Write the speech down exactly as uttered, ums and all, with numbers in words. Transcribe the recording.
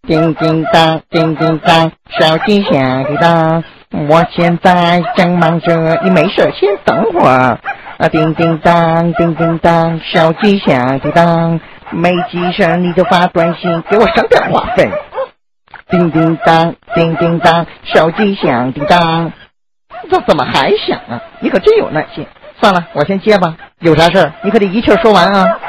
叮叮当，叮叮当，小鸡小叮当，我现在正忙着，你没事先等会儿。啊，叮叮当，叮叮当，小鸡小叮当，没急事你就发短信给我省点话费。叮叮当，叮叮当，小鸡响叮当，这怎么还响啊？你可真有耐心。算了，我先接吧。有啥事儿你可得一气说完啊。